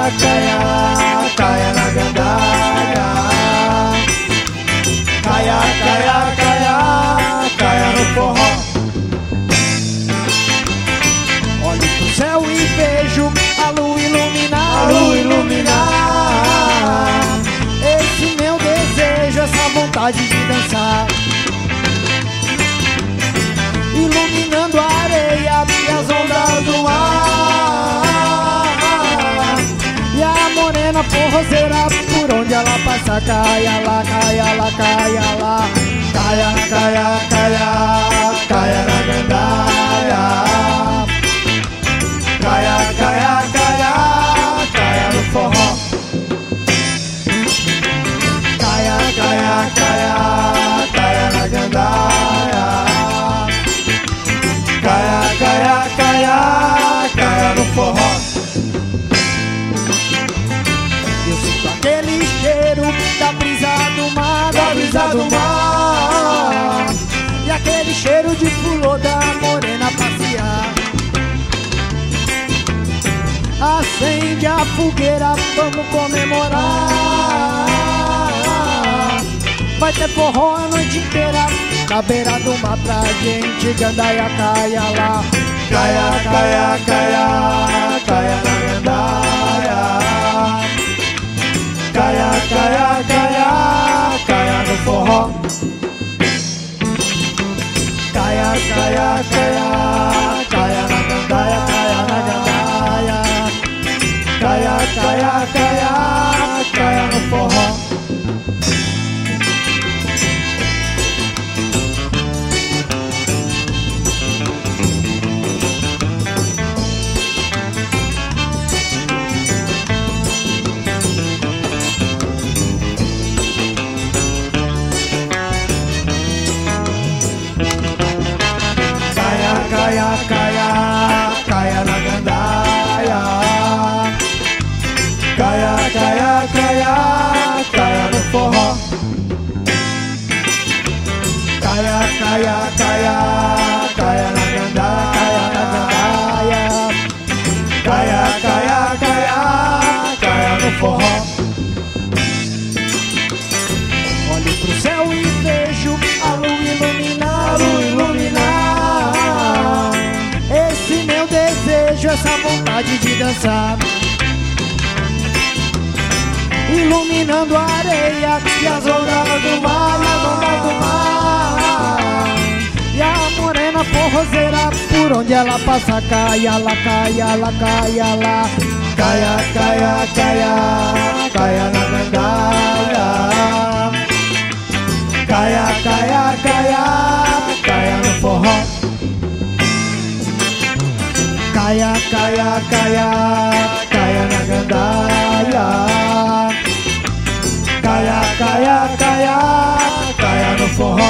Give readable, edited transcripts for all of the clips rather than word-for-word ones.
caia, caia na gandaia. Caia, caia, caia, caia no forró. Olho pro céu e vejo a lua iluminar, a lua iluminar. Esse meu desejo, essa vontade de dançar, iluminando a areia e as ondas do mar. E a morena forrozeira, por onde ela passa, caia lá, caia lá, caia lá. Caia, caia, caia, caia na gandaia. Caia, caia, caia, caia no forró. Caia, caia, caia, caia na gandaia. Caia, caia, caia, caia no forró. Eu sinto aquele cheiro da brisa do mar, da brisa do mar. E aquele cheiro de flor da morena passear. Acende a fogueira, vamos comemorar. Vai ter forró a noite inteira, na beira do mar pra gente. Gandaia, caia lá. Caia, caia, caia, caia na gandaia. Caia, caia, caia, caia no forró. Caia, caia, caia, caia na gandaia, caia na gandaia. Caia, caia, caia, caia no forró. Caia, caia, caia na gandaia. Caia, caia, caia, caia no forró. Caia, caia, caia, caia na gandaia, caia na gandaia. Caia, caia, caia, caia no forró. Olho pro céu e vejo a lua iluminar, a lua iluminar. Esse meu desejo, essa vontade de dançar, iluminando a areia e as ondas do mar, e as ondas do mar. E a morena forrozeira, por onde ela passa, caia lá, caia lá, caia lá. Caia, caia, caia, caia na gandaia. Caia, caia, caia, caia no forró. Caia, caia, caia, caia na gandaia. Caia, caia, caia, caia no forró.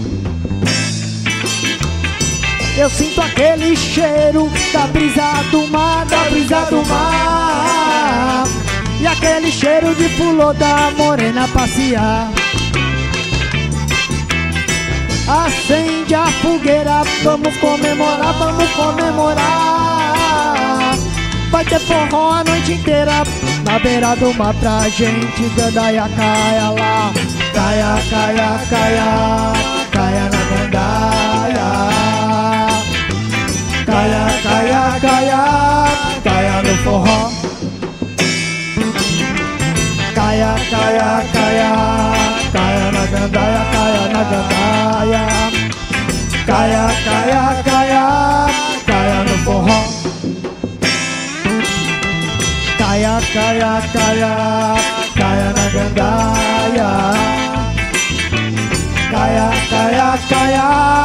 Eu sinto aquele cheiro da brisa do mar, da brisa do mar. E aquele cheiro de flor da morena passear. Acende a fogueira, vamos comemorar, vamos comemorar. Vai ter forró a noite inteira, na beira do mar pra gente. Gandaia, caia lá. Caia, caia, caia, caia na gandaia. Caia, caia, caia, caia no forró. Caia, caia, caia, caia na gandaia, caia na gandaia. Caia, caia, caia, caia no forró. Caia, caia, caia, caia na gandaia. Caia, caia, caia,